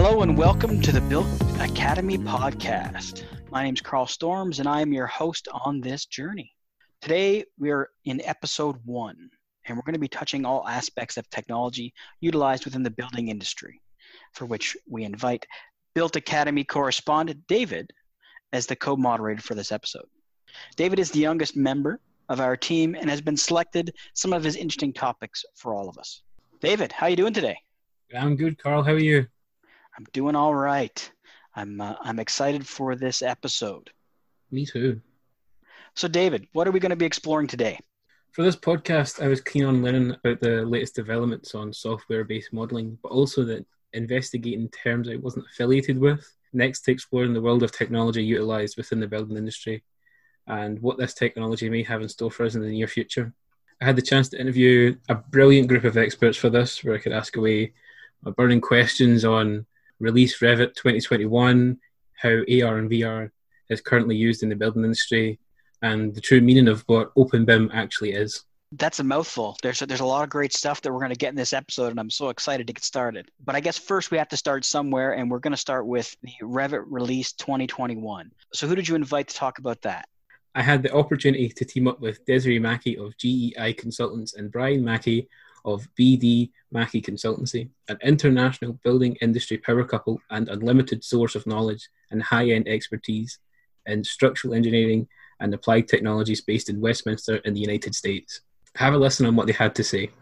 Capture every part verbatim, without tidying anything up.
Hello and welcome to the Built Academy podcast. My name is Carl Storms and I am your host on this journey. Today we're in episode one and we're going to be touching all aspects of technology utilized within the building industry, for which we invite Built Academy correspondent David as the co-moderator for this episode. David is the youngest member of our team and has been selected some of his interesting topics for all of us. David, how are you doing today? I'm good, Carl. How are you? I'm doing all right. I'm uh, I'm excited for this episode. Me too. So, David, what are we going to be exploring today? For this podcast, I was keen on learning about the latest developments on software-based modelling, but also that investigating terms I wasn't affiliated with. Next, to exploring the world of technology utilised within the building industry and what this technology may have in store for us in the near future. I had the chance to interview a brilliant group of experts for this, where I could ask away my burning questions on Release Revit twenty twenty-one, how A R and V R is currently used in the building industry, and the true meaning of what Open B I M actually is. That's a mouthful. There's a, there's a lot of great stuff that we're going to get in this episode, and I'm so excited to get started. But I guess first we have to start somewhere, and we're going to start with the Revit Release twenty twenty-one. So who did you invite to talk about that? I had the opportunity to team up with Desiree Mackey of G E I Consultants and Brian Mackey of B D Mackey Consultancy, an international building industry power couple and unlimited source of knowledge and high-end expertise in structural engineering and applied technologies based in Westminster in the United States. Have a listen on what they had to say.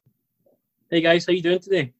Hey guys, how you doing today?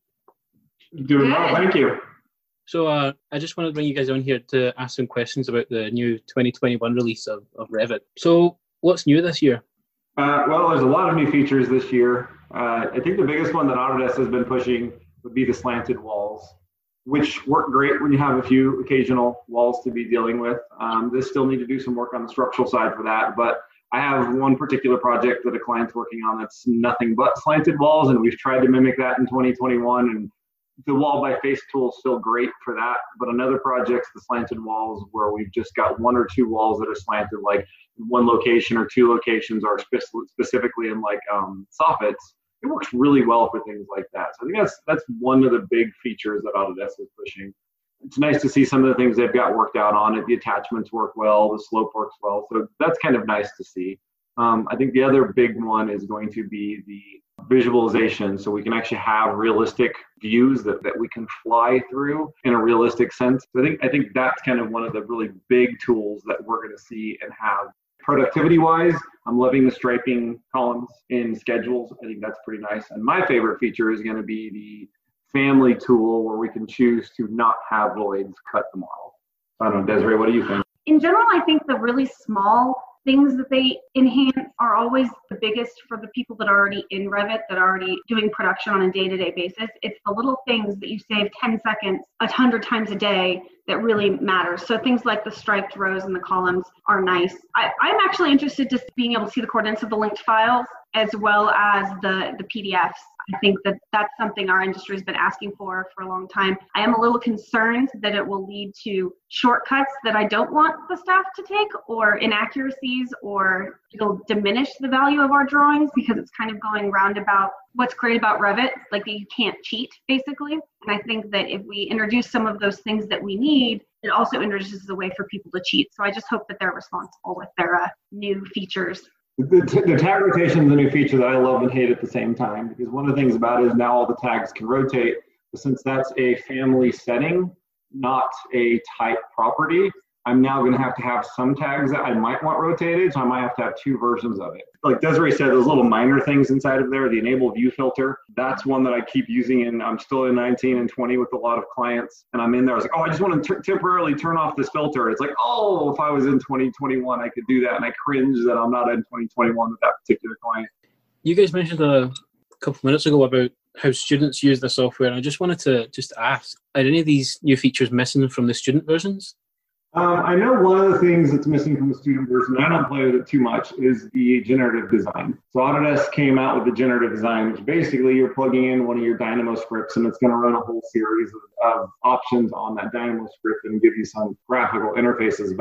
Doing well, thank you. So uh, I just wanted to bring you guys on here to ask some questions about the new twenty twenty-one release of, of Revit. So what's new this year? Uh, well, there's a lot of new features this year. Uh, I think the biggest one that Autodesk has been pushing would be the slanted walls, which work great when you have a few occasional walls to be dealing with. Um, they still need to do some work on the structural side for that, but I have one particular project that a client's working on that's nothing but slanted walls, and we've tried to mimic that in twenty twenty-one, and the wall by face tool is still great for that. But another project's the slanted walls, where we've just got one or two walls that are slanted, like one location or two locations are spe- specifically in like um, soffits. It works really well for things like that. So I think that's that's one of the big features that Autodesk is pushing. It's nice to see some of the things they've got worked out on it. The attachments work well, the slope works well. So that's kind of nice to see. Um, I think the other big one is going to be the visualization. So we can actually have realistic views that, that we can fly through in a realistic sense. So I think I think that's kind of one of the really big tools that we're going to see and have. Productivity-wise, I'm loving the striping columns in schedules. I think that's pretty nice. And my favorite feature is going to be the family tool, where we can choose to not have voids cut the model. I don't know, Desiree, what do you think? In general, I think the really small things that they enhance are always the biggest for the people that are already in Revit, that are already doing production on a day-to-day basis. It's the little things that you save ten seconds a hundred times a day that really matters. So things like the striped rows and the columns are nice. I, I'm actually interested to being able to see the coordinates of the linked files as well as the, the P D Fs. I think that that's something our industry has been asking for for a long time. I am a little concerned that it will lead to shortcuts that I don't want the staff to take, or inaccuracies, or it'll diminish the value of our drawings, because it's kind of going roundabout what's great about Revit, like that you can't cheat, basically. And I think that if we introduce some of those things that we need, it also introduces a way for people to cheat. So I just hope that they're responsible with their uh, new features. The, t- the tag rotation is a new feature that I love and hate at the same time, because one of the things about it is now all the tags can rotate. But since that's a family setting, not a type property, I'm now going to have to have some tags that I might want rotated, so I might have to have two versions of it. Like Desiree said, those little minor things inside of there, the enable view filter, that's one that I keep using, and I'm still in nineteen and twenty with a lot of clients, and I'm in there, I was like, oh, I just want to t- temporarily turn off this filter. It's like, oh, if I was in twenty twenty-one, I could do that, and I cringe that I'm not in twenty twenty-one with that particular client. You guys mentioned a couple of minutes ago about how students use the software, and I just wanted to just ask, are any of these new features missing from the student versions? Um, I know one of the things that's missing from the student version, I don't play with it too much, is the generative design. So Autodesk came out with the generative design, which basically you're plugging in one of your Dynamo scripts, and it's going to run a whole series of, of options on that Dynamo script and give you some graphical interfaces back.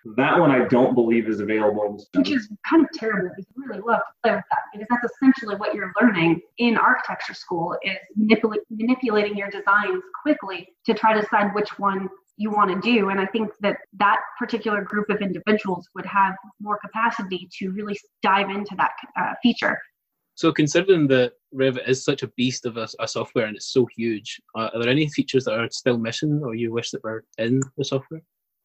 That one I don't believe is available. Which is kind of terrible because I really love to play with that, because that's essentially what you're learning in architecture school is manipula- manipulating your designs quickly to try to decide which one you want to do. And I think that that particular group of individuals would have more capacity to really dive into that uh, feature. So considering that Revit is such a beast of a, a software and it's so huge, uh, are there any features that are still missing or you wish that were in the software?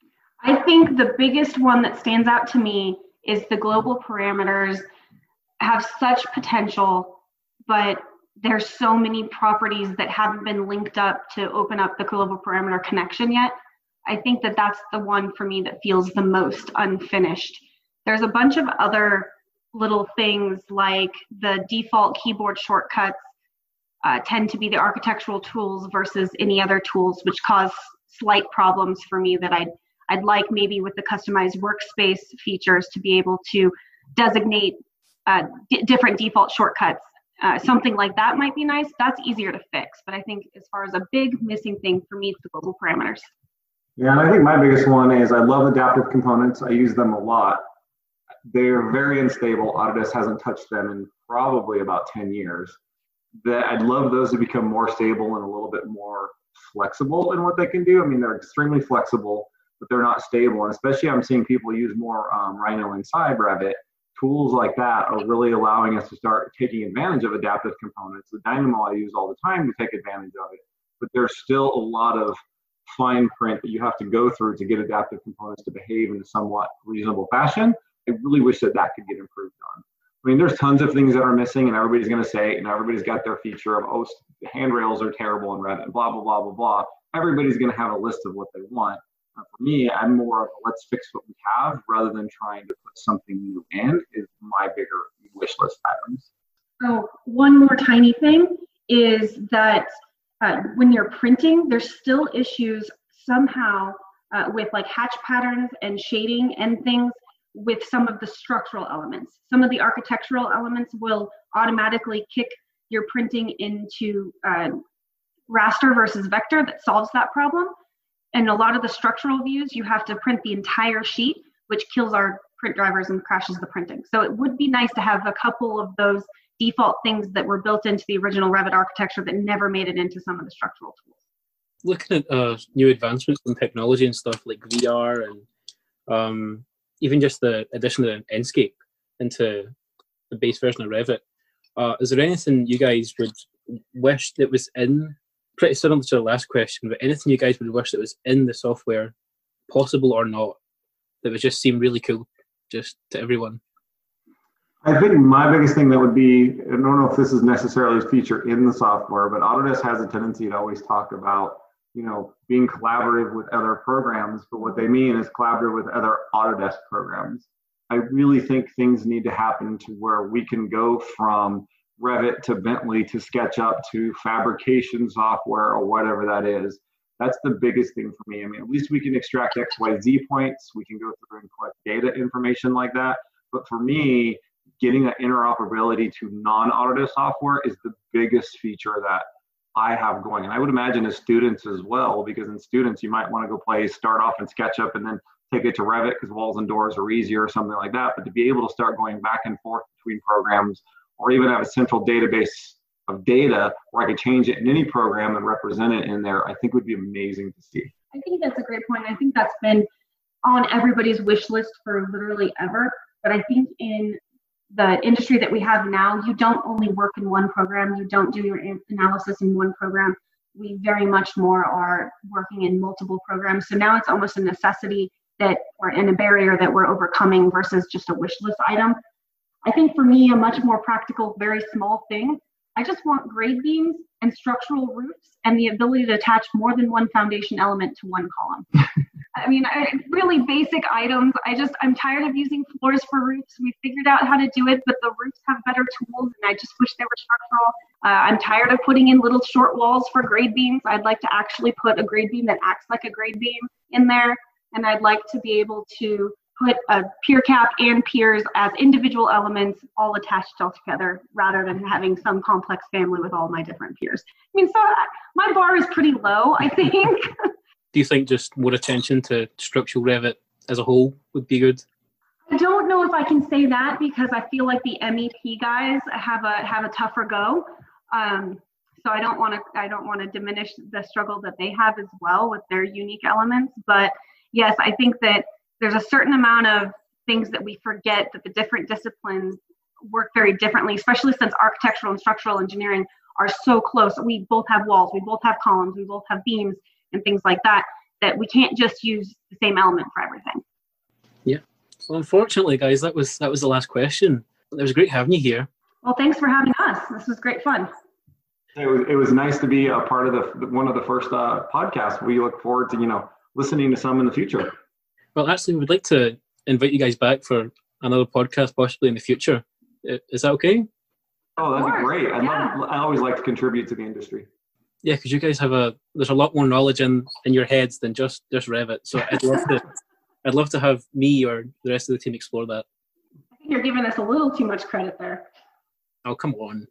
I think the biggest one that stands out to me is the global parameters have such potential, but there's so many properties that haven't been linked up to open up the global parameter connection yet. I think that that's the one for me that feels the most unfinished. There's a bunch of other little things like the default keyboard shortcuts uh, tend to be the architectural tools versus any other tools, which cause slight problems for me that I'd I'd like maybe with the customized workspace features to be able to designate uh, d- different default shortcuts. Uh, something like that might be nice. That's easier to fix. But I think as far as a big missing thing for me, it's the global parameters. Yeah, and I think my biggest one is I love adaptive components. I use them a lot. They're very unstable. Autodesk hasn't touched them in probably about ten years. That I'd love those to become more stable and a little bit more flexible in what they can do. I mean, they're extremely flexible, but they're not stable. And especially I'm seeing people use more um, Rhino inside Revit. Tools like that are really allowing us to start taking advantage of adaptive components. The Dynamo I use all the time to take advantage of it, but there's still a lot of fine print that you have to go through to get adaptive components to behave in a somewhat reasonable fashion. I really wish that that could get improved on. I mean, there's tons of things that are missing, and everybody's going to say, and everybody's got their feature of, oh, the handrails are terrible in Revit, blah, blah, blah, blah, blah. Everybody's going to have a list of what they want. Uh, for me, I'm more of a let's fix what we have rather than trying to put something new in is my bigger wish list items. Oh, one more tiny thing is that uh, when you're printing, there's still issues somehow uh, with like hatch patterns and shading and things with some of the structural elements. Some of the architectural elements will automatically kick your printing into uh, raster versus vector that solves that problem. And a lot of the structural views, you have to print the entire sheet, which kills our print drivers and crashes the printing. So it would be nice to have a couple of those default things that were built into the original Revit architecture that never made it into some of the structural tools. Looking at uh, new advancements in technology and stuff like V R and um, even just the addition of Enscape into the base version of Revit, uh, is there anything you guys would wish that was in, pretty similar to the last question, but anything you guys would wish that was in the software, possible or not, that would just seem really cool just to everyone? I think my biggest thing that would be, I don't know if this is necessarily a feature in the software, but Autodesk has a tendency to always talk about, you know, being collaborative with other programs, but what they mean is collaborative with other Autodesk programs. I really think things need to happen to where we can go from Revit to Bentley to SketchUp to fabrication software or whatever that is. That's the biggest thing for me. I mean, at least we can extract X Y Z points. We can go through and collect data information like that. But for me, getting that interoperability to non-Autodesk software is the biggest feature that I have going. And I would imagine as students as well, because in students, you might want to go play, start off in SketchUp and then take it to Revit because walls and doors are easier or something like that. But to be able to start going back and forth between programs, or even have a central database of data where I could change it in any program and represent it in there, I think would be amazing to see. I think that's a great point. I think that's been on everybody's wish list for literally ever. But I think in the industry that we have now, you don't only work in one program, you don't do your analysis in one program. We very much more are working in multiple programs. So now it's almost a necessity that, or and a barrier that we're overcoming versus just a wish list item. I think for me, a much more practical, very small thing, I just want grade beams and structural roofs and the ability to attach more than one foundation element to one column. I mean, I, really basic items. I just, I'm tired of using floors for roofs. We figured out how to do it, but the roofs have better tools, and I just wish they were structural. Uh, I'm tired of putting in little short walls for grade beams. I'd like to actually put a grade beam that acts like a grade beam in there, and I'd like to be able to put a pier cap and piers as individual elements all attached all together rather than having some complex family with all my different piers. I mean, so I, my bar is pretty low, I think. Do you think just more attention to structural Revit as a whole would be good? I don't know if I can say that because I feel like the M E P guys have a have a tougher go. Um, so I don't want to I don't want to diminish the struggle that they have as well with their unique elements. But yes, I think that there's a certain amount of things that we forget that the different disciplines work very differently, especially since architectural and structural engineering are so close. We both have walls, we both have columns, we both have beams and things like that, that we can't just use the same element for everything. Yeah. Well, unfortunately, guys, that was that was the last question. It was great having you here. Well, thanks for having us. This was great fun. It was, it was nice to be a part of the one of the first uh, podcasts. We look forward to, you know, listening to some in the future. Well, actually, we'd like to invite you guys back for another podcast, possibly in the future. Is that okay? Oh, that'd be great. I yeah. love. I always like to contribute to the industry. Yeah, because you guys have a there's a lot more knowledge in, in your heads than just just Revit. So I'd love to I'd love to have me or the rest of the team explore that. I think you're giving us a little too much credit there. Oh, come on.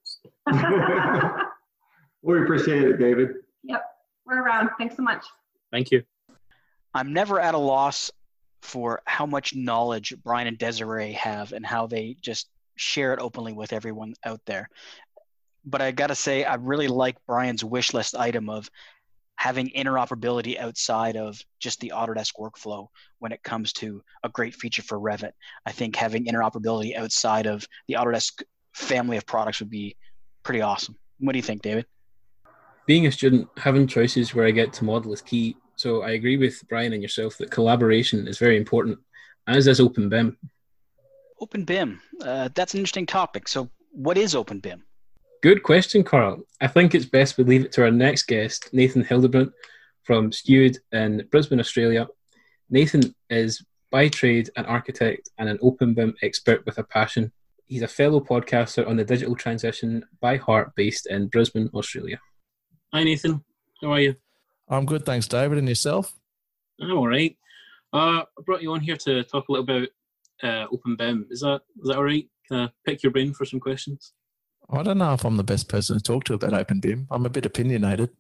We appreciate it, David. Yep, we're around. Thanks so much. Thank you. I'm never at a loss for how much knowledge Brian and Desiree have and how they just share it openly with everyone out there. But I got to say, I really like Brian's wish list item of having interoperability outside of just the Autodesk workflow when it comes to a great feature for Revit. I think having interoperability outside of the Autodesk family of products would be pretty awesome. What do you think, David? Being a student, having choices where I get to model is key. So I agree with Brian and yourself that collaboration is very important, as is OpenBIM. OpenBIM, uh, that's an interesting topic. So what is OpenBIM? Good question, Carl. I think it's best we leave it to our next guest, Nathan Hildebrandt from Stewed in Brisbane, Australia. Nathan is by trade an architect and an OpenBIM expert with a passion. He's a fellow podcaster on the digital transition by heart based in Brisbane, Australia. Hi, Nathan. How are you? I'm good, thanks, David. And yourself? I'm all right. Uh, I brought you on here to talk a little about uh, OpenBIM. Is that is that all right? Can I pick your brain for some questions? I don't know if I'm the best person to talk to about OpenBIM. I'm a bit opinionated.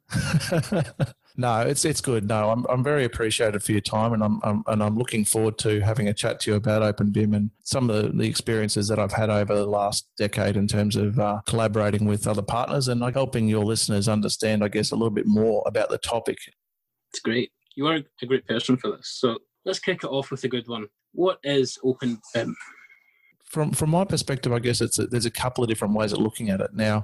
No, it's it's good. No, I'm I'm very appreciative for your time, and I'm, I'm and I'm looking forward to having a chat to you about OpenBIM and some of the, the experiences that I've had over the last decade in terms of uh, collaborating with other partners and like helping your listeners understand, I guess, a little bit more about the topic. It's great. You are a great person for this. So let's kick it off with a good one. What is OpenBIM? From from my perspective, I guess it's a, there's a couple of different ways of looking at it. Now,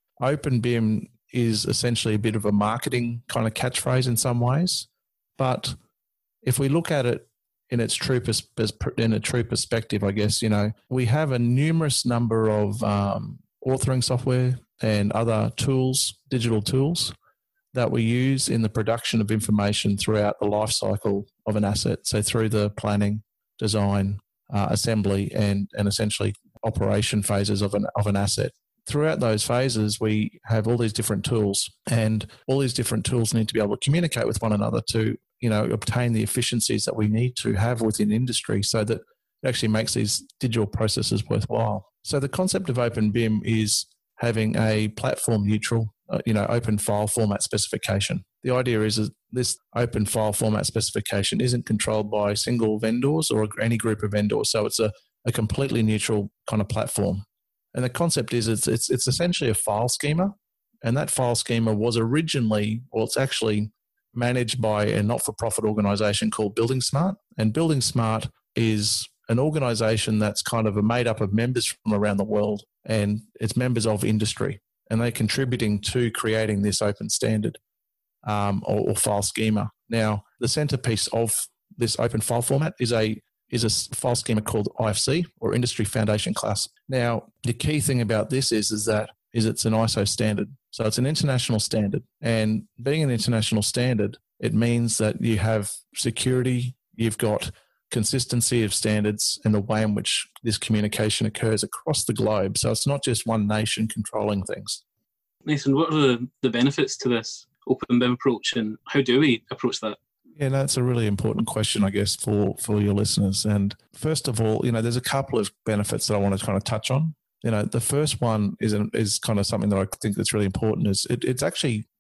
OpenBIM is essentially a bit of a marketing kind of catchphrase in some ways, but if we look at it in its true pers- in a true perspective, I guess, you know, we have a numerous number of um, authoring software and other tools, digital tools, that we use in the production of information throughout the life cycle of an asset. So through the planning, design, uh, assembly, and and essentially operation phases of an of an asset. Throughout those phases, we have all these different tools, and all these different tools need to be able to communicate with one another to, you know, obtain the efficiencies that we need to have within industry so that it actually makes these digital processes worthwhile. So the concept of OpenBIM is having a platform neutral, uh, you know, open file format specification. The idea is that this open file format specification isn't controlled by single vendors or any group of vendors. So it's a, a completely neutral kind of platform. And the concept is it's, it's it's essentially a file schema, and that file schema was originally, well, it's actually managed by a not-for-profit organisation called Building Smart. And Building Smart is an organisation that's kind of a made up of members from around the world, and it's members of industry, and they're contributing to creating this open standard um, or, or file schema. Now, the centrepiece of this open file format is a is a file schema called I F C, or Industry Foundation Class. Now, the key thing about this is, is that is it's an I S O standard. So it's an international standard. And being an international standard, it means that you have security, you've got consistency of standards and the way in which this communication occurs across the globe. So it's not just one nation controlling things. Nathan, what are the, the benefits to this OpenBIM approach, and how do we approach that? Yeah, that's a really important question, I guess, for, for your listeners. And first of all, you know, there's a couple of benefits that I want to kind of touch on. You know, the first one is is kind of something that I think that's really important is it, it's actually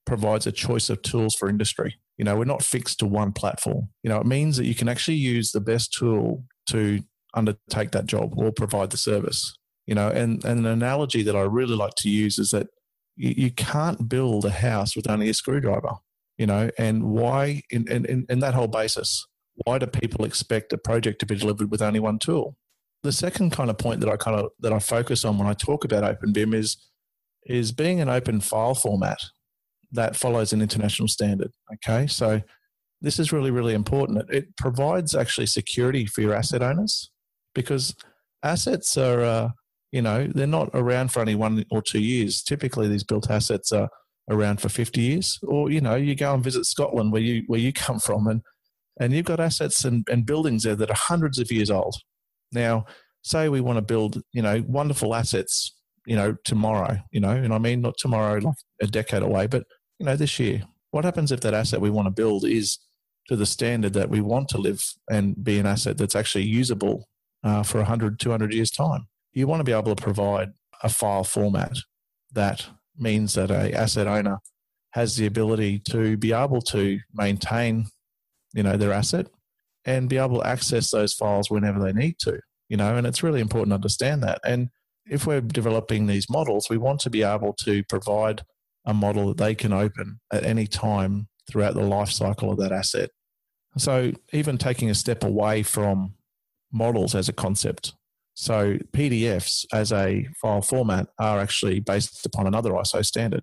provides a choice of tools for industry. You know, we're not fixed to one platform. You know, it means that you can actually use the best tool to undertake that job or provide the service. You know, and, and an analogy that I really like to use is that you, you can't build a house with only a screwdriver, you know, and why, in, in, in that whole basis, why do people expect a project to be delivered with only one tool? The second kind of point that I kind of, that I focus on when I talk about OpenBIM is, is being an open file format that follows an international standard. Okay. So this is really, really important. It, it provides actually security for your asset owners, because assets are, uh, you know, they're not around for only one or two years. Typically, these built assets are around for fifty years. Or, you know, you go and visit Scotland where you where you come from, and and you've got assets and, and buildings there that are hundreds of years old. Now, say we want to build, you know, wonderful assets, you know, tomorrow, you know, and I mean not tomorrow like a decade away, but, you know, this year. What happens if that asset we want to build is to the standard that we want to live and be an asset that's actually usable uh, for one hundred, two hundred years' time? You want to be able to provide a file format that means that a asset owner has the ability to be able to maintain, you know, their asset and be able to access those files whenever they need to, you know, and it's really important to understand that. And if we're developing these models, we want to be able to provide a model that they can open at any time throughout the life cycle of that asset. So even taking a step away from models as a concept, so P D Fs as a file format are actually based upon another I S O standard.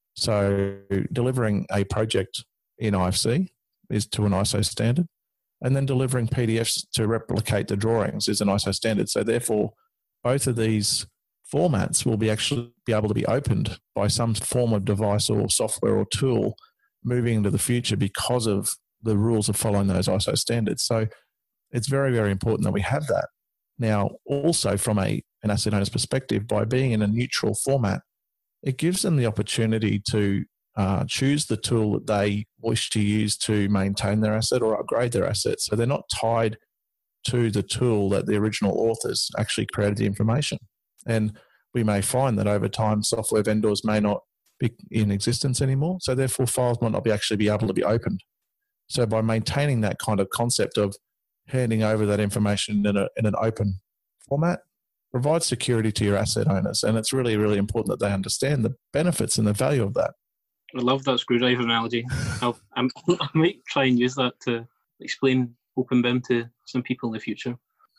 So delivering a project in I F C is to an I S O standard, and then delivering P D Fs to replicate the drawings is an I S O standard. So therefore, both of these formats will be actually be able to be opened by some form of device or software or tool moving into the future because of the rules of following those I S O standards. So it's very, very important that we have that. Now, also from a, an asset owner's perspective, by being in a neutral format, it gives them the opportunity to uh, choose the tool that they wish to use to maintain their asset or upgrade their asset. So they're not tied to the tool that the original authors actually created the information. And we may find that over time, software vendors may not be in existence anymore. So therefore, files might not be actually be able to be opened. So by maintaining that kind of concept of handing over that information in, a, in an open format, provides security to your asset owners. And it's really, really important that they understand the benefits and the value of that. I love that screwdriver analogy. I'll, I'm, I might try and use that to explain OpenBIM to some people in the future.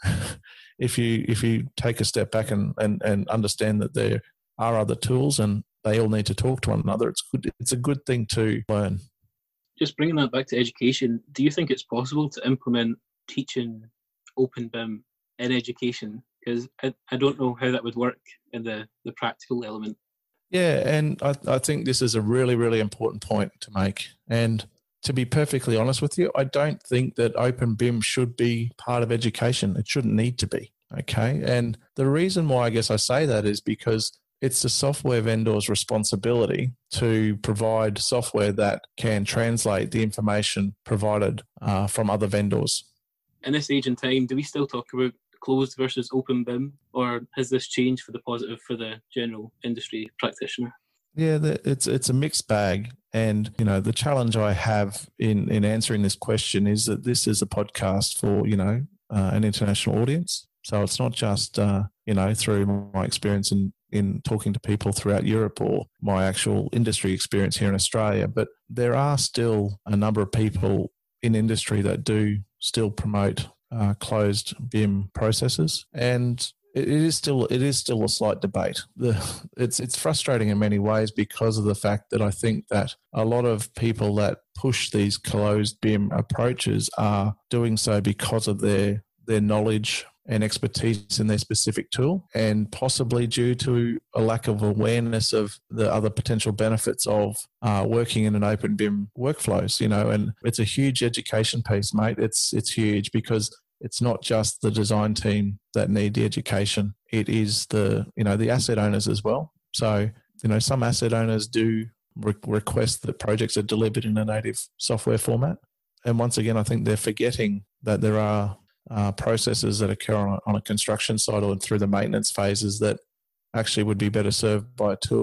If you if you take a step back and, and, and understand that there are other tools and they all need to talk to one another, it's good. It's a good thing to learn. Just bringing that back to education, do you think it's possible to implement teaching OpenBIM in education? Because I, I don't know how that would work in the, the practical element. Yeah, and I, I think this is a really, really important point to make. And to be perfectly honest with you, I don't think that OpenBIM should be part of education. It shouldn't need to be, okay? And the reason why I guess I say that is because it's the software vendor's responsibility to provide software that can translate the information provided uh, from other vendors. In this age and time, do we still talk about closed versus OpenBIM, or has this changed for the positive for the general industry practitioner? Yeah, it's it's a mixed bag. And, you know, the challenge I have in, in answering this question is that this is a podcast for, you know, uh, an international audience. So it's not just, uh, you know, through my experience in, in talking to people throughout Europe or my actual industry experience here in Australia, but there are still a number of people in industry that do still promote uh, closed B I M processes. And it is still it is still a slight debate. The, it's it's frustrating in many ways because of the fact that I think that a lot of people that push these closed B I M approaches are doing so because of their their knowledge and expertise in their specific tool, and possibly due to a lack of awareness of the other potential benefits of uh, working in an open B I M workflows. You know, and it's a huge education piece, mate. It's it's huge because it's not just the design team that need the education. It is the, you know, the asset owners as well. So, you know, some asset owners do re- request that projects are delivered in a native software format. And once again, I think they're forgetting that there are uh, processes that occur on a, on a construction site or through the maintenance phases that actually would be better served by a tool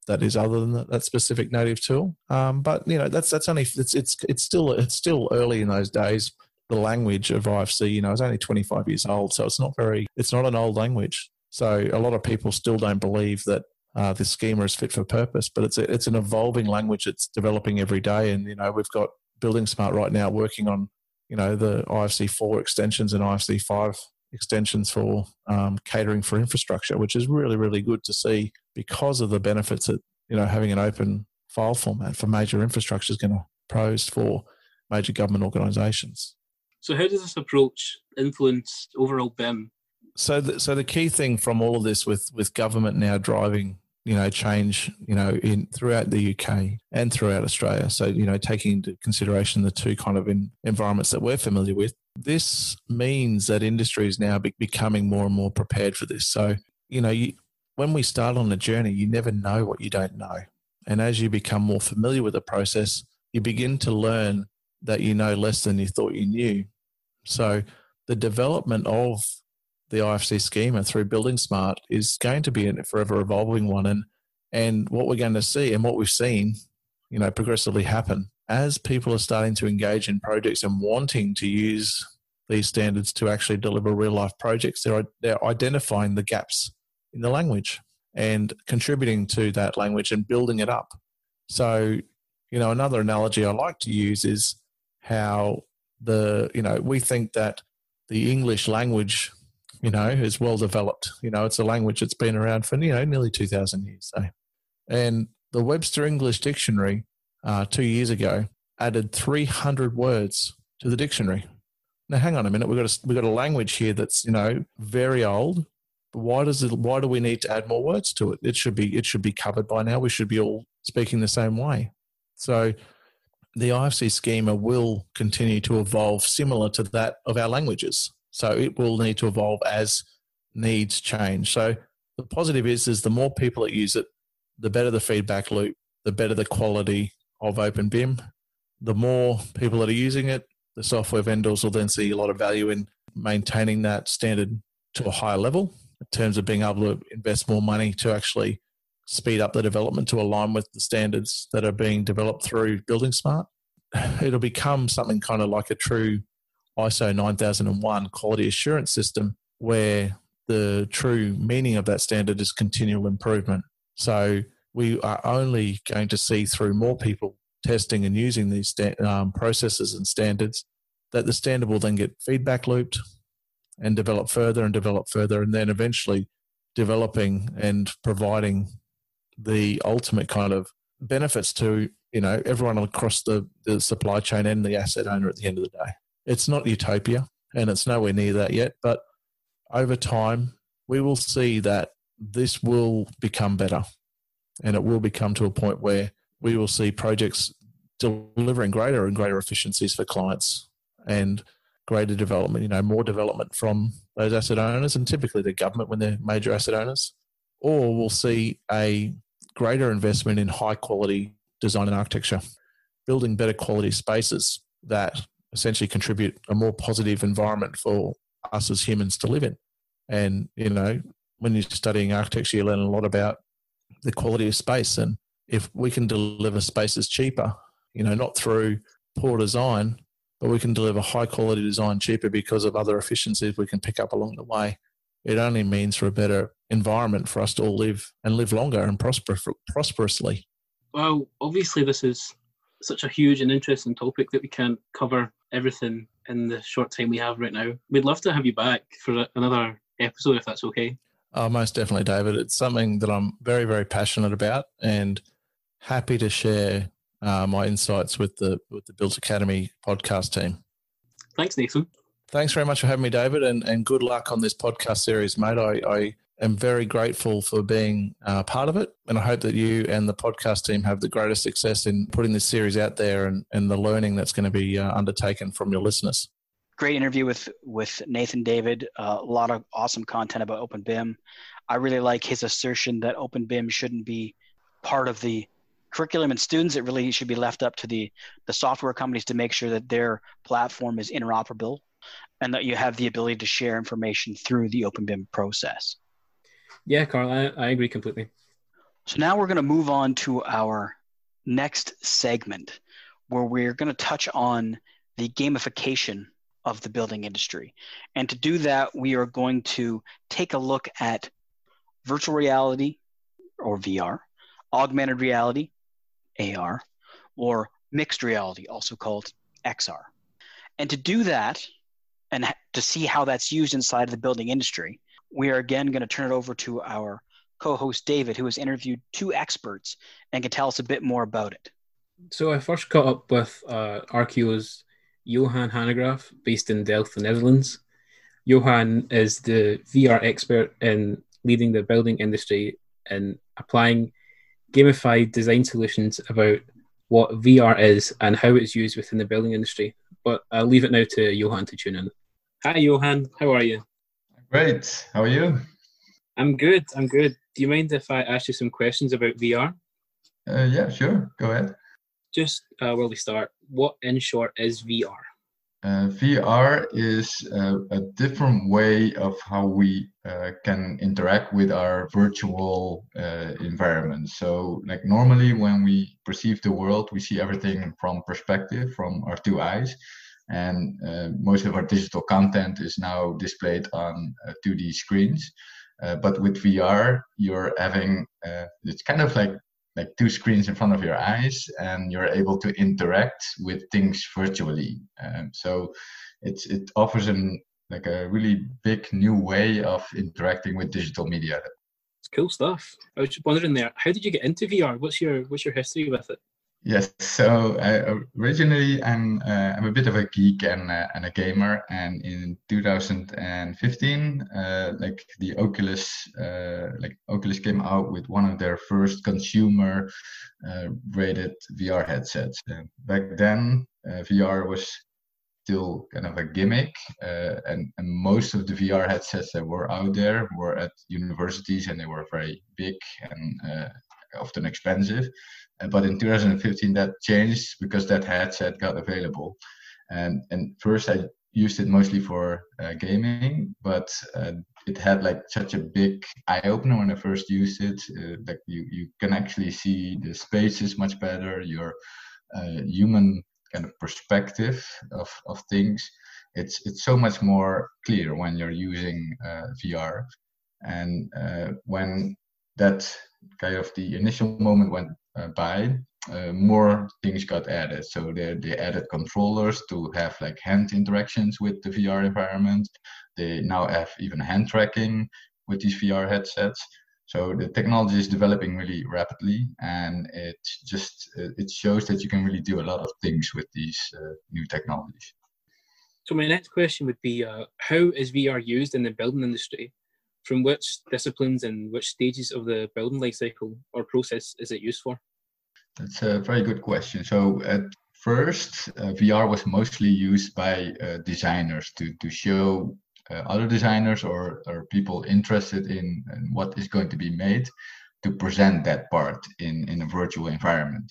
that is other than that, that specific native tool. Um, but you know, that's that's only it's it's it's still it's still early in those days. The language of I F C, you know, is only twenty-five years old, so it's not very it's not an old language. So a lot of people still don't believe that uh, this schema is fit for purpose. But it's a, it's an evolving language that's developing every day, and you know, we've got Building Smart right now working on you know the I F C four extensions and I F C five extensions for um, catering for infrastructure, which is really, really good to see because of the benefits that, you know, having an open file format for major infrastructure is going to pose for major government organisations. So how does this approach influence overall B I M? So the, so the key thing from all of this with, with government now driving, you know, change, you know, in throughout the U K and throughout Australia. So, you know, taking into consideration the two kind of in, environments that we're familiar with, this means that industry is now be, becoming more and more prepared for this. So, you know, you, when we start on a journey, you never know what you don't know. And as you become more familiar with the process, you begin to learn that you know less than you thought you knew. So the development of the I F C schema through Building Smart is going to be a forever evolving one. And, and what we're going to see and what we've seen, you know, progressively happen as people are starting to engage in projects and wanting to use these standards to actually deliver real life projects, they're, they're identifying the gaps in the language and contributing to that language and building it up. So, you know, another analogy I like to use is how the, you know, we think that the English language, you know, is well developed. You know, it's a language that's been around for, you know, nearly two thousand years. So. And the Webster English Dictionary uh, two years ago added three hundred words to the dictionary. Now, hang on a minute. We've got a, we've got a language here that's, you know, very old. But why does it, why do we need to add more words to it? It should be, it should be covered by now. We should be all speaking the same way. So the I F C schema will continue to evolve similar to that of our languages. So it will need to evolve as needs change. So the positive is, is the more people that use it, the better the feedback loop, the better the quality of Open B I M. The more people that are using it, the software vendors will then see a lot of value in maintaining that standard to a higher level in terms of being able to invest more money to actually speed up the development to align with the standards that are being developed through Building Smart. It'll become something kind of like a true I S O nine thousand one quality assurance system where the true meaning of that standard is continual improvement. So we are only going to see through more people testing and using these um, processes and standards that the standard will then get feedback looped and develop further and develop further, and then eventually developing and providing the ultimate kind of benefits to, you know, everyone across the, the supply chain and the asset owner at the end of the day. It's not utopia and it's nowhere near that yet, but over time we will see that this will become better and it will become to a point where we will see projects delivering greater and greater efficiencies for clients and greater development, you know, more development from those asset owners and typically the government when they're major asset owners, or we'll see a greater investment in high quality design and architecture, building better quality spaces that essentially contribute a more positive environment for us as humans to live in. And, you know, when you're studying architecture, you learn a lot about the quality of space. And if we can deliver spaces cheaper, you know, not through poor design, but we can deliver high quality design cheaper because of other efficiencies we can pick up along the way, it only means for a better environment for us to all live and live longer and prosper prosperously. Well, obviously this is such a huge and interesting topic that we can't cover everything in the short time we have right now. We'd love to have you back for another episode if that's okay. Oh, most definitely, David. It's something that I'm very, very passionate about and happy to share uh, my insights with the with the Built Academy podcast team. Thanks, Nathan. Thanks very much for having me, David, and, and good luck on this podcast series, mate. I, I am very grateful for being uh, part of it, and I hope that you and the podcast team have the greatest success in putting this series out there and, and the learning that's going to be uh, undertaken from your listeners. Great interview with, with Nathan David. Uh, a lot of awesome content about Open B I M. I really like his assertion that Open B I M shouldn't be part of the curriculum and students. It really should be left up to the, the software companies to make sure that their platform is interoperable and that you have the ability to share information through the Open B I M process. Yeah, Carl, I, I agree completely. So now we're going to move on to our next segment, where we're going to touch on the gamification of the building industry. And to do that, we are going to take a look at virtual reality, or V R, augmented reality, A R, or mixed reality, also called X R. And to do that, and to see how that's used inside of the building industry, we are again going to turn it over to our co-host David, who has interviewed two experts and can tell us a bit more about it. So I first caught up with uh, Arkio's Johan Hanegraaff, based in Delft, the Netherlands. Johan is the V R expert in leading the building industry and applying gamified design solutions about what V R is and how it's used within the building industry. But I'll leave it now to Johan to tune in. Hi, Johan. How are you? Great. How are you? I'm good. I'm good. Do you mind if I ask you some questions about V R? Uh, yeah, sure. Go ahead. Just uh, where we start, what in short is V R? Uh, V R is uh, a different way of how we uh, can interact with our virtual uh, environment. So, like normally when we perceive the world, we see everything from perspective, from our two eyes. And uh, most of our digital content is now displayed on uh, two D screens. Uh, but with V R, you're having, uh, it's kind of like like two screens in front of your eyes, and you're able to interact with things virtually. Um, so it's it offers an like a really big new way of interacting with digital media. It's cool stuff. I was just wondering there, how did you get into V R? What's your what's your history with it? Yes, so uh, originally I'm uh, I'm a bit of a geek and uh, and a gamer, and in two thousand fifteen, uh, like the Oculus, uh, like Oculus came out with one of their first consumer uh, rated V R headsets. Uh, back then, uh, V R was still kind of a gimmick, uh, and and most of the V R headsets that were out there were at universities, and they were very big and uh, often expensive. But in two thousand fifteen, that changed because that headset got available. And and first I used it mostly for uh, gaming, but uh, it had like such a big eye opener when I first used it. Uh, that you, you can actually see the spaces much better, your uh, human kind of perspective of, of things. It's it's so much more clear when you're using uh, V R. And uh, when that kind of the initial moment went uh, by, uh, more things got added. So they, they added controllers to have like hand interactions with the V R environment. They now have even hand tracking with these V R headsets. So the technology is developing really rapidly, and it just it shows that you can really do a lot of things with these uh, new technologies. So my next question would be, uh, how is V R used in the building industry? From which disciplines and which stages of the building life cycle or process is it used for? That's a very good question. So at first, uh, V R was mostly used by uh, designers to, to show uh, other designers or, or people interested in, in what is going to be made to present that part in, in a virtual environment.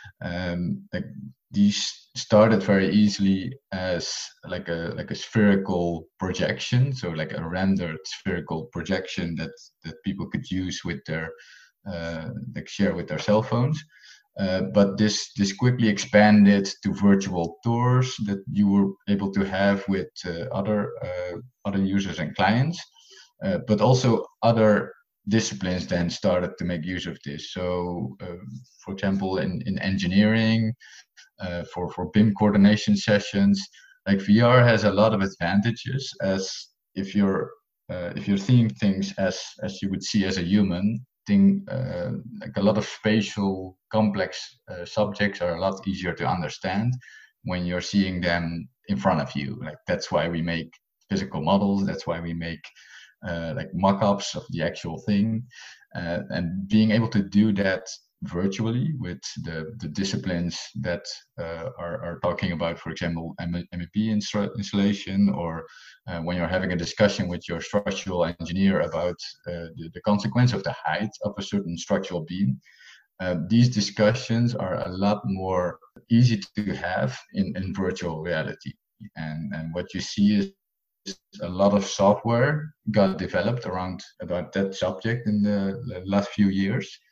Um, like these started very easily as like a like a spherical projection, so like a rendered spherical projection that that people could use with their uh, like share with their cell phones. Uh, but this this quickly expanded to virtual tours that you were able to have with uh, other uh, other users and clients, uh, but also other disciplines then started to make use of this. So, uh, for example, in, in engineering, uh, for, for B I M coordination sessions, like V R has a lot of advantages, as if you're uh, if you're seeing things as as you would see as a human thing, uh, like a lot of spatial complex uh, subjects are a lot easier to understand when you're seeing them in front of you. Like that's why we make physical models. That's why we make Uh, like mock-ups of the actual thing, uh, and being able to do that virtually with the, the disciplines that uh, are, are talking about, for example, M E P instru- installation, or uh, when you're having a discussion with your structural engineer about uh, the, the consequence of the height of a certain structural beam. Uh, these discussions are a lot more easy to have in, in virtual reality. And, and what you see is a lot of software got developed around about that subject in the last few years,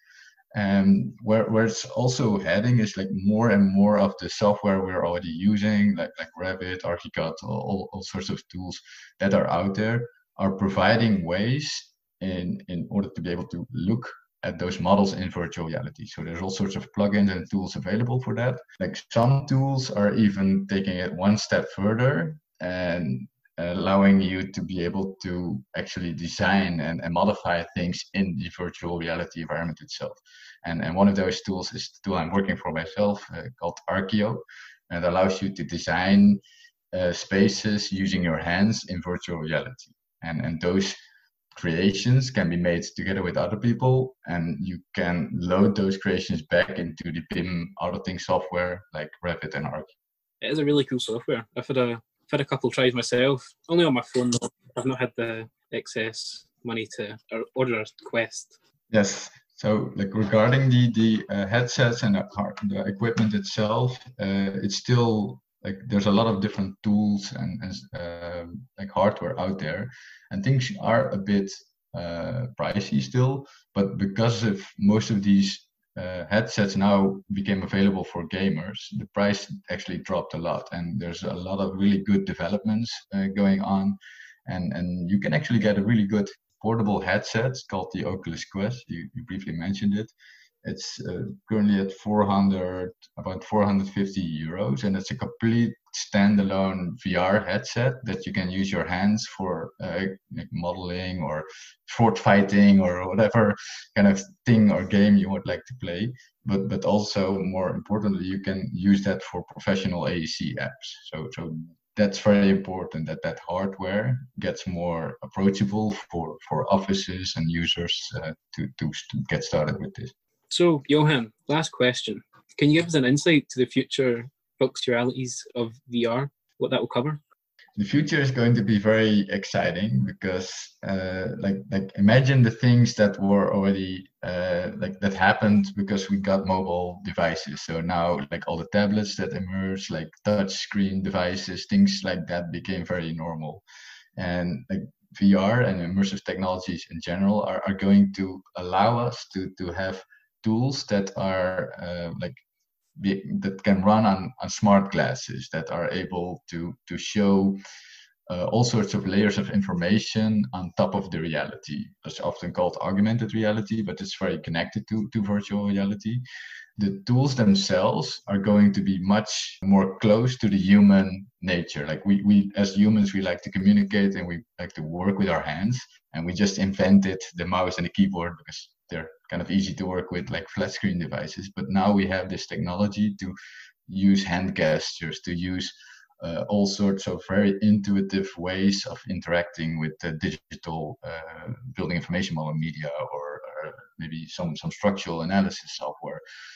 And where, where it's also heading is like more and more of the software we're already using, like, like Revit, Archicad, all, all sorts of tools that are out there, are providing ways in, in order to be able to look at those models in virtual reality. So there's all sorts of plugins and tools available for that. Like some tools are even taking it one step further and allowing you to be able to actually design and, and modify things in the virtual reality environment itself. And, and one of those tools is the tool I'm working for myself uh, called Archeo, and it allows you to design uh, spaces using your hands in virtual reality. And, and those creations can be made together with other people, and you can load those creations back into the B I M auditing software like Revit and Archeo. It is a really cool software. I've had a I've had a couple of tries myself, only on my phone though. I've not had the excess money to order a Quest. Yes. So, like regarding the the uh, headsets and the, hard, the equipment itself, uh, it's still like there's a lot of different tools and, and uh, like hardware out there, and things are a bit uh, pricey still. But because of most of these uh, headsets now became available for gamers, the price actually dropped a lot, and there's a lot of really good developments uh, going on, and and you can actually get a really good portable headset called the Oculus Quest. You, you briefly mentioned it. It's uh, currently at four hundred, about four hundred fifty euros, and it's a complete standalone V R headset that you can use your hands for uh, like modeling or sword fighting or whatever kind of thing or game you would like to play. But but also more importantly, you can use that for professional A E C apps. So so that's very important that that hardware gets more approachable for for offices and users uh, to, to to get started with this. So, Johan, last question. Can you give us an insight to the future functionalities of V R, what that will cover? The future is going to be very exciting because, uh, like, like imagine the things that were already uh, like that happened because we got mobile devices. So now, like all the tablets that emerged, like touch screen devices, things like that became very normal, and like V R and immersive technologies in general are, are going to allow us to to have tools that are uh, like be, that can run on, on smart glasses that are able to to show uh, all sorts of layers of information on top of the reality. It's often called augmented reality, but it's very connected to, to virtual reality. The tools themselves are going to be much more close to the human nature. Like we, we as humans, we like to communicate and we like to work with our hands, and we just invented the mouse and the keyboard because they're kind of easy to work with, like flat screen devices. But now we have this technology to use hand gestures, to use uh, all sorts of very intuitive ways of interacting with the digital uh, building information model media, or, or maybe some, some structural analysis software.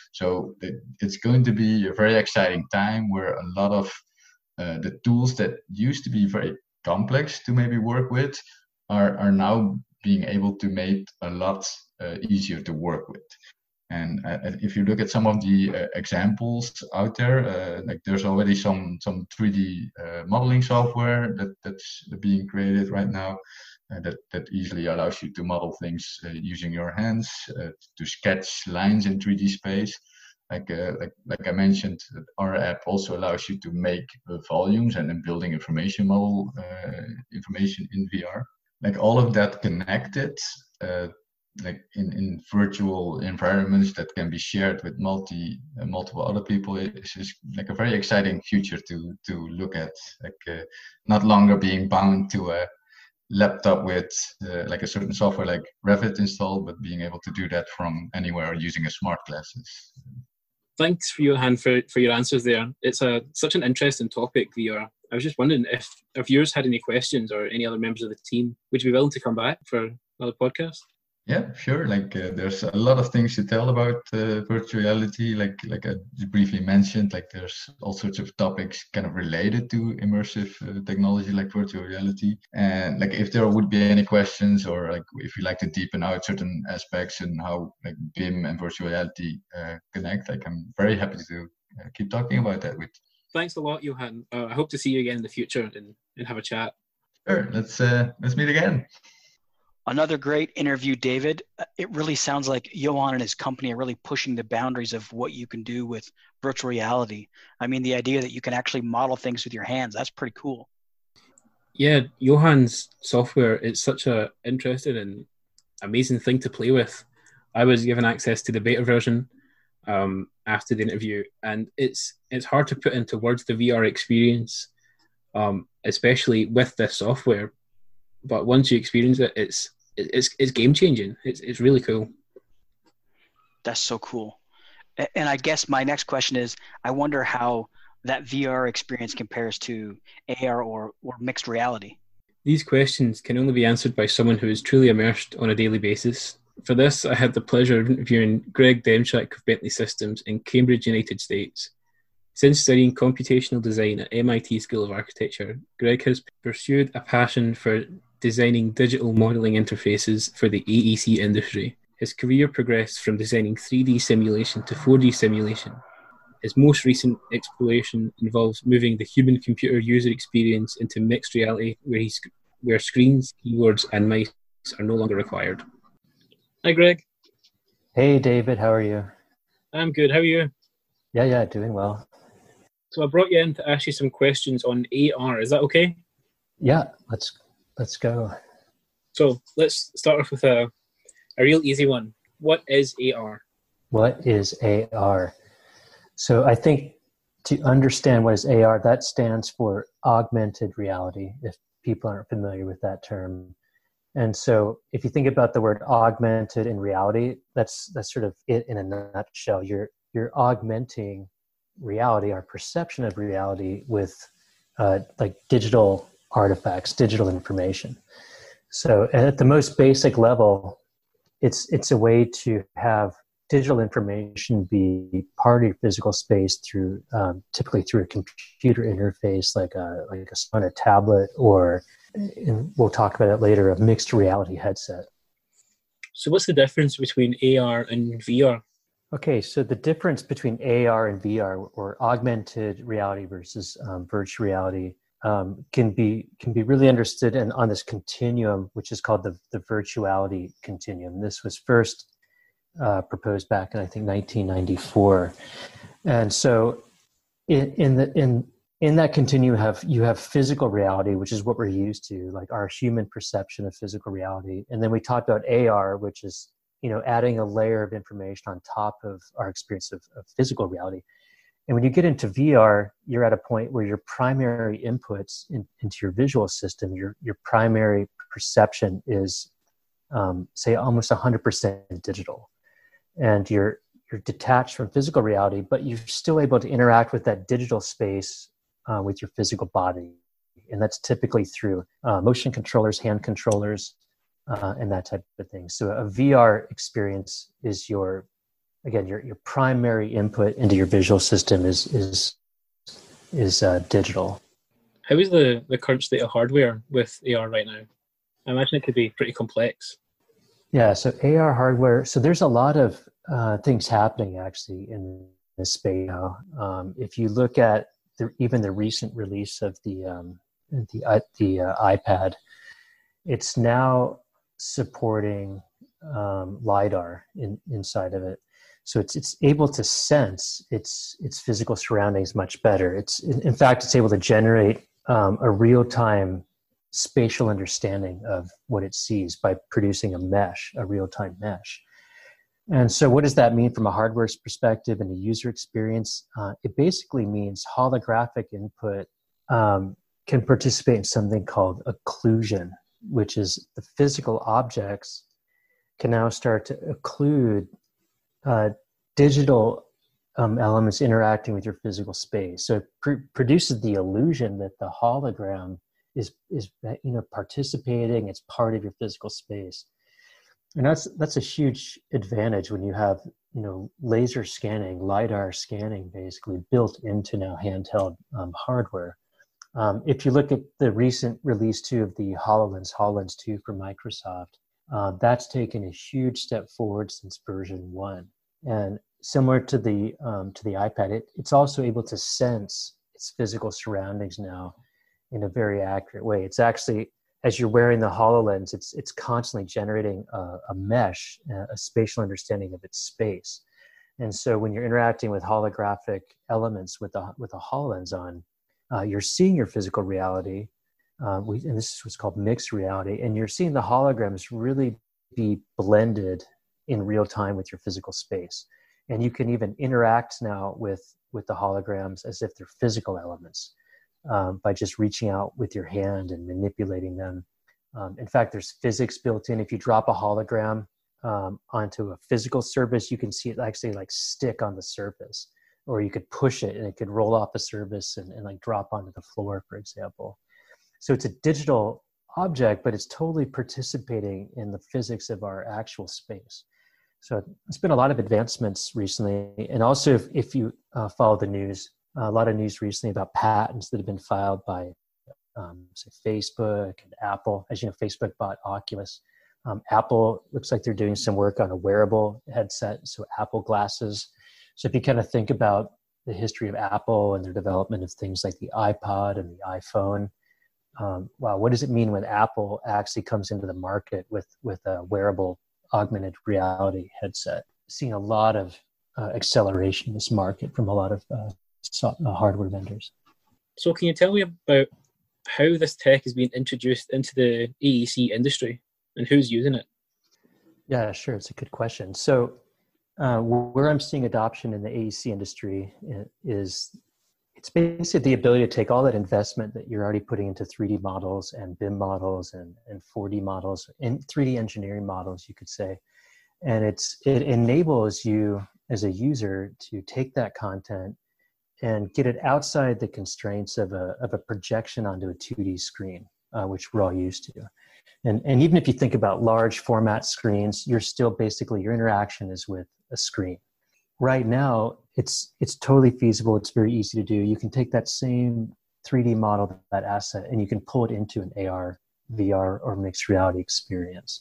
So it, it's going to be a very exciting time where a lot of uh, the tools that used to be very complex to maybe work with are, are now being able to make a lot uh, easier to work with. And uh, if you look at some of the uh, examples out there, uh, like there's already some some three D uh, modeling software that, that's being created right now uh, that, that easily allows you to model things uh, using your hands, uh, to sketch lines in three D space. Like, uh, like like I mentioned, our app also allows you to make uh, volumes and then building information model uh, information in V R. Like all of that connected, uh, like in, in virtual environments that can be shared with multi uh, multiple other people, it's just like a very exciting future to to look at. Like uh, not longer being bound to a laptop with uh, like a certain software like Revit installed, but being able to do that from anywhere using a smart glasses. Thanks for Johan for, for your answers there. It's a such an interesting topic, V R. I was just wondering if if yours had any questions or any other members of the team, would you be willing to come back for another podcast? Yeah, sure. Like uh, there's a lot of things to tell about uh, virtual reality. Like like I briefly mentioned, like there's all sorts of topics kind of related to immersive uh, technology like virtual reality. And like if there would be any questions, or like if you like to deepen out certain aspects and how like B I M and virtual reality uh, connect, like I'm very happy to uh, keep talking about that with. Thanks a lot, Johan. Uh, I hope to see you again in the future and, and have a chat. Sure. Let's uh, let's meet again. Another great interview, David. It really sounds like Johan and his company are really pushing the boundaries of what you can do with virtual reality. I mean, the idea that you can actually model things with your hands, that's pretty cool. Yeah, Johan's software is such a interesting and amazing thing to play with. I was given access to the beta version um, after the interview, and it's it's hard to put into words the V R experience, um, especially with this software. But once you experience it, it's it's it's game changing. It's it's really cool. That's so cool. And I guess my next question is, I wonder how that V R experience compares to A R or, or mixed reality. These questions can only be answered by someone who is truly immersed on a daily basis. For this, I had the pleasure of interviewing Greg Demchak of Bentley Systems in Cambridge, United States. Since studying computational design at M I T School of Architecture, Greg has pursued a passion for designing digital modeling interfaces for the A E C industry. His career progressed from designing three D simulation to four D simulation. His most recent exploration involves moving the human-computer user experience into mixed reality, where, he's, where screens, keyboards, and mice are no longer required. Hi, Greg. Hey, David. How are you? I'm good. How are you? Yeah, yeah, doing well. So I brought you in to ask you some questions on A R. Is that okay? Yeah, let's let's go. So let's start off with a, a real easy one. What is A R? What is A R? So I think to understand what is A R, that stands for augmented reality, if people aren't familiar with that term. And so if you think about the word augmented in reality, that's that's sort of it in a nutshell. You're you're augmenting reality, our perception of reality, with uh, like digital artifacts, digital information. So at the most basic level, it's it's a way to have digital information be part of your physical space through um, typically through a computer interface like a like a, on a tablet, or, and we'll talk about it later, a mixed reality headset. So what's the difference between A R and V R? Okay, so the difference between A R and V R, or augmented reality versus um, virtual reality, um, can be can be really understood in, on this continuum, which is called the the virtuality continuum. This was first uh, proposed back in, I think, nineteen ninety-four, and so in, in the in in that continuum, you have you have physical reality, which is what we're used to, like our human perception of physical reality, and then we talked about A R, which is, you know, adding a layer of information on top of our experience of, of physical reality. And when you get into V R, you're at a point where your primary inputs in, into your visual system, your your primary perception is, um, say, almost one hundred percent digital. And you're you're detached from physical reality, but you're still able to interact with that digital space uh, with your physical body. And that's typically through uh, motion controllers, hand controllers, uh, and that type of thing. So a V R experience is your, again, your your primary input into your visual system is is is uh, digital. How is the, the current state of hardware with A R right now? I imagine it could be pretty complex. Yeah, so A R hardware, so there's a lot of uh, things happening actually in this space now. Um, if you look at the, even the recent release of the um, the uh, the uh, iPad, it's now supporting um, LiDAR in, inside of it. So it's it's able to sense its its physical surroundings much better. It's in, in fact, it's able to generate um, a real-time spatial understanding of what it sees by producing a mesh, a real-time mesh. And so what does that mean from a hardware perspective and a user experience? Uh, it basically means holographic input um, can participate in something called occlusion, which is the physical objects can now start to occlude uh, digital um, elements interacting with your physical space. So it pr- produces the illusion that the hologram is is you know participating, it's part of your physical space. And that's that's a huge advantage when you have, you know, laser scanning, LiDAR scanning basically built into now handheld um, hardware. Um, if you look at the recent release too of the HoloLens, HoloLens two from Microsoft, uh, that's taken a huge step forward since version one. And similar to the um, to the iPad, it, it's also able to sense its physical surroundings now in a very accurate way. It's actually as you're wearing the HoloLens, it's it's constantly generating a, a mesh, a spatial understanding of its space. And so when you're interacting with holographic elements with the with a HoloLens on, uh, you're seeing your physical reality. Uh, we, and this is what's called mixed reality, and you're seeing the holograms really be blended in real time with your physical space. And you can even interact now with, with the holograms as if they're physical elements um, by just reaching out with your hand and manipulating them. Um, in fact, there's physics built in. If you drop a hologram um, onto a physical surface, you can see it actually like stick on the surface, or you could push it and it could roll off the surface and, and like drop onto the floor, for example. So it's a digital object, but it's totally participating in the physics of our actual space. So there's been a lot of advancements recently. And also, if, if you uh, follow the news, a lot of news recently about patents that have been filed by, um, say, Facebook and Apple. As you know, Facebook bought Oculus. Um, Apple looks like they're doing some work on a wearable headset, so Apple glasses. So if you kind of think about the history of Apple and their development of things like the iPod and the iPhone, Um, wow, what does it mean when Apple actually comes into the market with, with a wearable augmented reality headset? Seeing a lot of uh, acceleration in this market from a lot of uh, so, uh, hardware vendors. So can you tell me about how this tech is being introduced into the A E C industry and who's using it? Yeah, sure. It's a good question. So uh, where I'm seeing adoption in the A E C industry is it's basically the ability to take all that investment that you're already putting into three D models and B I M models and, and four D models and three D engineering models, you could say. And it's it enables you as a user to take that content and get it outside the constraints of a, of a projection onto a two D screen, uh, which we're all used to. And, and even if you think about large format screens, you're still basically, your interaction is with a screen. Right now, it's it's totally feasible. It's very easy to do. You can take that same three D model, that asset, and you can pull it into an A R, V R, or mixed reality experience.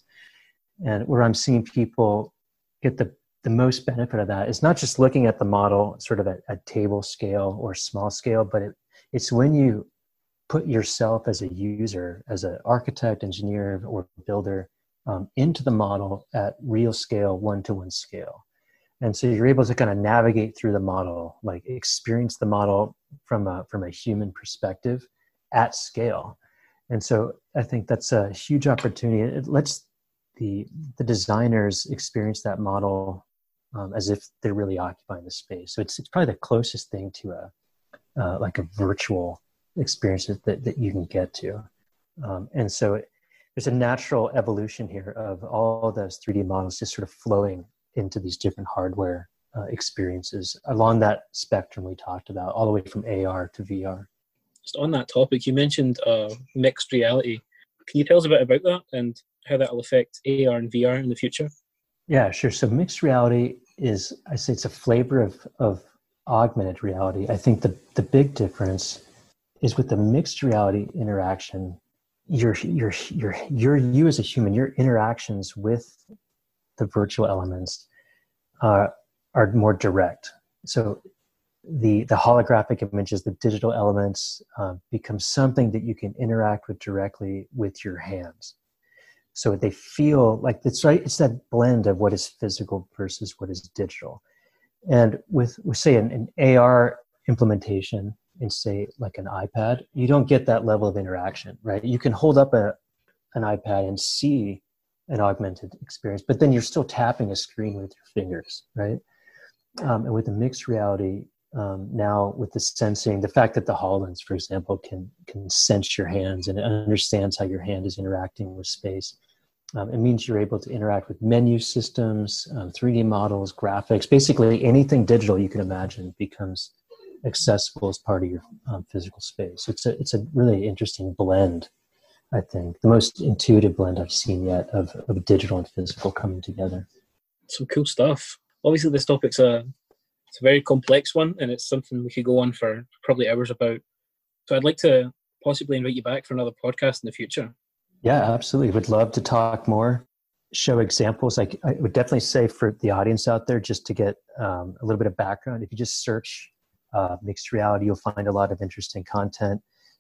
And where I'm seeing people get the, the most benefit of that is not just looking at the model sort of at, at table scale or small scale, but it, it's when you put yourself as a user, as an architect, engineer, or builder um, into the model at real scale, one-to-one scale. And so you're able to kind of navigate through the model, like experience the model from a, from a human perspective at scale. And so I think that's a huge opportunity. It lets the, the designers experience that model um, as if they're really occupying the space. So it's, it's probably the closest thing to a, uh, like a virtual experience that, that you can get to. Um, and so it, there's a natural evolution here of all those three D models just sort of flowing into these different hardware uh, experiences along that spectrum we talked about, all the way from A R to V R. Just on that topic, you mentioned uh, mixed reality. Can you tell us a bit about that and how that will affect A R and V R in the future? Yeah, sure. So mixed reality is, I say it's a flavor of, of augmented reality. I think the, the big difference is with the mixed reality interaction, your, your, your, your, you as a human, your interactions with the virtual elements uh, are more direct. So the, the holographic images, the digital elements uh, become something that you can interact with directly with your hands. So they feel like it's right. It's that blend of what is physical versus what is digital. And with, with say an, an A R implementation in say like an iPad, you don't get that level of interaction, right? You can hold up a, an iPad and see an augmented experience, but then you're still tapping a screen with your fingers, right? Um, and with the mixed reality, um, now with the sensing, the fact that the HoloLens, for example, can can sense your hands and it understands how your hand is interacting with space, um, it means you're able to interact with menu systems, um, three D models, graphics, basically anything digital you can imagine becomes accessible as part of your um, physical space. It's a it's a really interesting blend. I think the most intuitive blend I've seen yet of, of digital and physical coming together. Some cool stuff. Obviously, this topic's a it's a very complex one, and it's something we could go on for probably hours about. So I'd like to possibly invite you back for another podcast in the future. Yeah, absolutely. Would love to talk more, show examples. Like I would definitely say for the audience out there, just to get um, a little bit of background, if you just search uh, mixed reality, you'll find a lot of interesting content.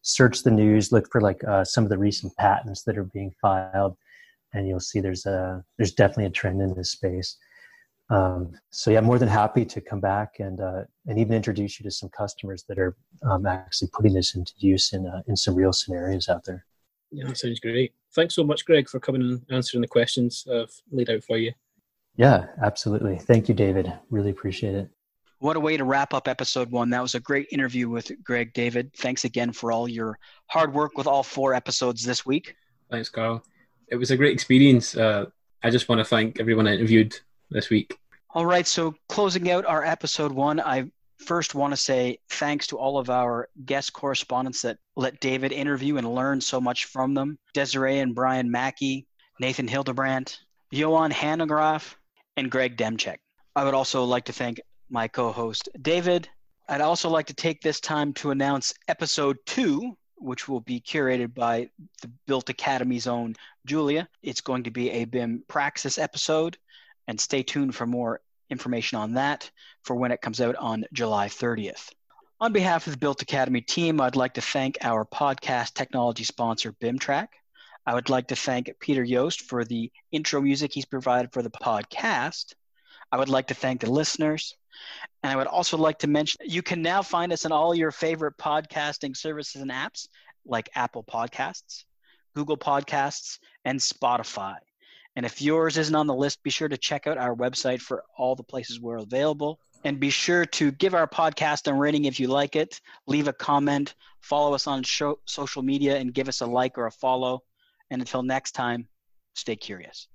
search the news, look for like uh, some of the recent patents that are being filed, and you'll see there's a there's definitely a trend in this space. Um, so yeah, I'm more than happy to come back and uh, and even introduce you to some customers that are um, actually putting this into use in uh, in some real scenarios out there. Yeah, that sounds great. Thanks so much, Greg, for coming and answering the questions I've laid out for you. Yeah, absolutely. Thank you, David. Really appreciate it. What a way to wrap up episode one. That was a great interview with Greg. David, thanks again for all your hard work with all four episodes this week. Thanks, Carl. It was a great experience. Uh, I just want to thank everyone I interviewed this week. All right, so closing out our episode one, I first want to say thanks to all of our guest correspondents that let David interview and learn so much from them. Desiree and Brian Mackey, Nathan Hildebrandt, Johan Hanegraaff, and Greg Demchek. I would also like to thank my co-host, David. I'd also like to take this time to announce episode two, which will be curated by the Built Academy's own Julia. It's going to be a B I M Praxis episode, and stay tuned for more information on that for when it comes out on July thirtieth. On behalf of the Built Academy team, I'd like to thank our podcast technology sponsor, BIMTrack. I would like to thank Peter Yost for the intro music he's provided for the podcast. I would like to thank the listeners. And I would also like to mention you can now find us on all your favorite podcasting services and apps like Apple Podcasts, Google Podcasts, and Spotify. And if yours isn't on the list, be sure to check out our website for all the places we're available. And be sure to give our podcast a rating if you like it. Leave a comment, follow us on show, social media, and give us a like or a follow. And until next time, stay curious.